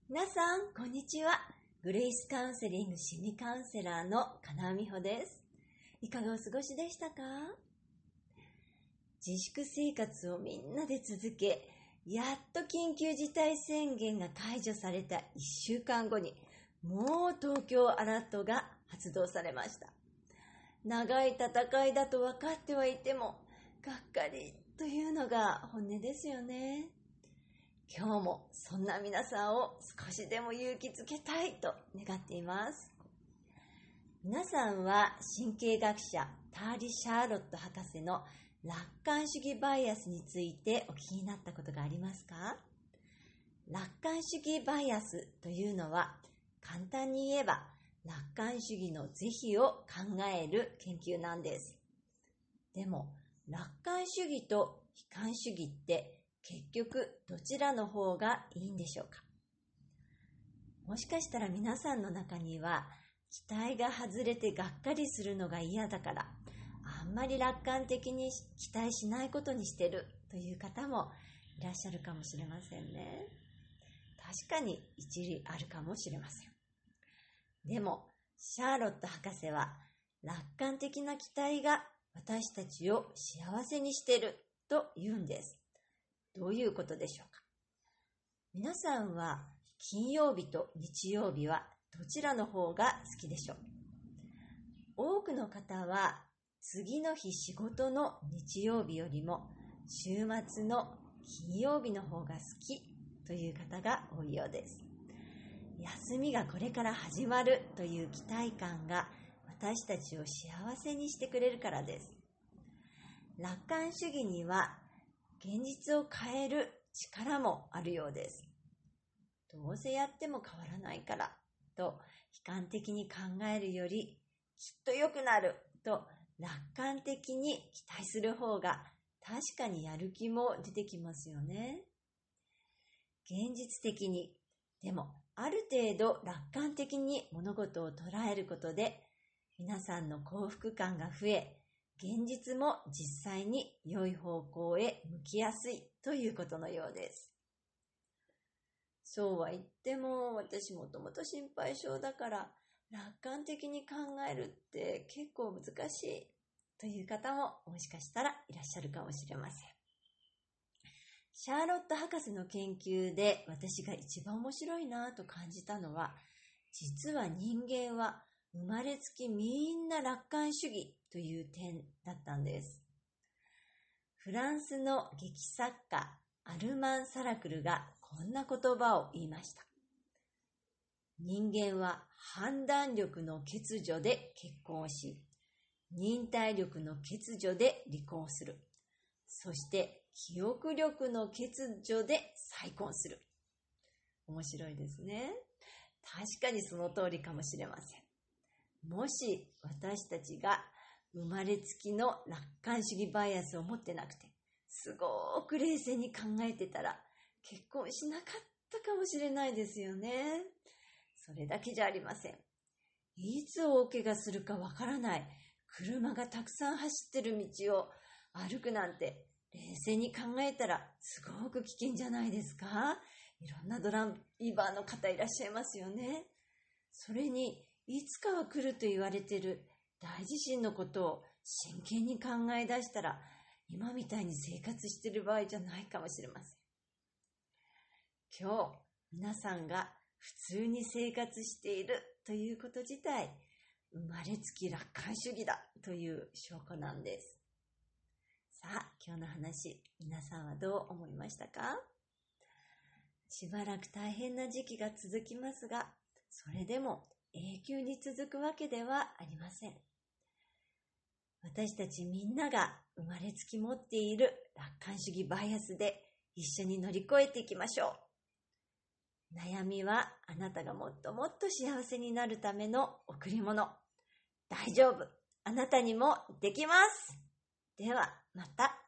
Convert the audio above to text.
皆さん、こんにちは。グレイスカウンセリング心理カウンセラーの金尾美穂です。いかがお過ごしでしたか？自粛生活をみんなで続け、やっと緊急事態宣言が解除された1週間後に、もう東京アラートが発動されました。長い戦いだと分かってはいても、がっかりというのが本音ですよね。今日もそんな皆さんを少しでも勇気づけたいと願っています。皆さんは神経学者ターリ・シャーロット博士の楽観主義バイアスについてお聞きになったことがありますか？楽観主義バイアスというのは簡単に言えば楽観主義の是非を考える研究なんです。でも楽観主義と悲観主義って結局どちらの方がいいんでしょうか？もしかしたら皆さんの中には期待が外れてがっかりするのが嫌だからあんまり楽観的に期待しないことにしてるという方もいらっしゃるかもしれませんね。確かに一理あるかもしれません。でもシャーロット博士は楽観的な期待が私たちを幸せにしてると言うんです。どういうことでしょうか？皆さんは金曜日と日曜日はどちらの方が好きでしょう？多くの方は次の日仕事の日曜日よりも週末の金曜日の方が好きという方が多いようです。休みがこれから始まるという期待感が私たちを幸せにしてくれるからです。楽観主義には現実を変える力もあるようです。どうせやっても変わらないからと悲観的に考えるよりきっと良くなると楽観的に期待する方が確かにやる気も出てきますよね。現実的に、でもある程度楽観的に物事を捉えることで皆さんの幸福感が増え、現実も実際に良い方向へ向きやすいということのようです。そうは言っても私もともと心配性だから楽観的に考えるって結構難しいという方ももしかしたらいらっしゃるかもしれません。シャーロット博士の研究で私が一番面白いなと感じたのは、実は人間は生まれつきみんな楽観主義という点だったんです。フランスの劇作家アルマン・サラクルがこんな言葉を言いました。人間は判断力の欠如で結婚し、忍耐力の欠如で離婚する。そして記憶力の欠如で再婚する。面白いですね。確かにその通りかもしれません。もし私たちが生まれつきの楽観主義バイアスを持ってなくて、すごく冷静に考えてたら結婚しなかったかもしれないですよね。それだけじゃありません。いつ大怪我するかわからない車がたくさん走ってる道を歩くなんて冷静に考えたらすごく危険じゃないですか？いろんなドライバーの方いらっしゃいますよね。それにいつかは来ると言われている大地震のことを真剣に考え出したら今みたいに生活している場合じゃないかもしれません。今日皆さんが普通に生活しているということ自体、生まれつき楽観主義だという証拠なんです。さあ、今日の話、皆さんはどう思いましたか？しばらく大変な時期が続きますが、それでも永久に続くわけではありません。私たちみんなが生まれつき持っている楽観主義バイアスで一緒に乗り越えていきましょう。悩みはあなたがもっともっと幸せになるための贈り物。大丈夫。あなたにもできます。ではまた。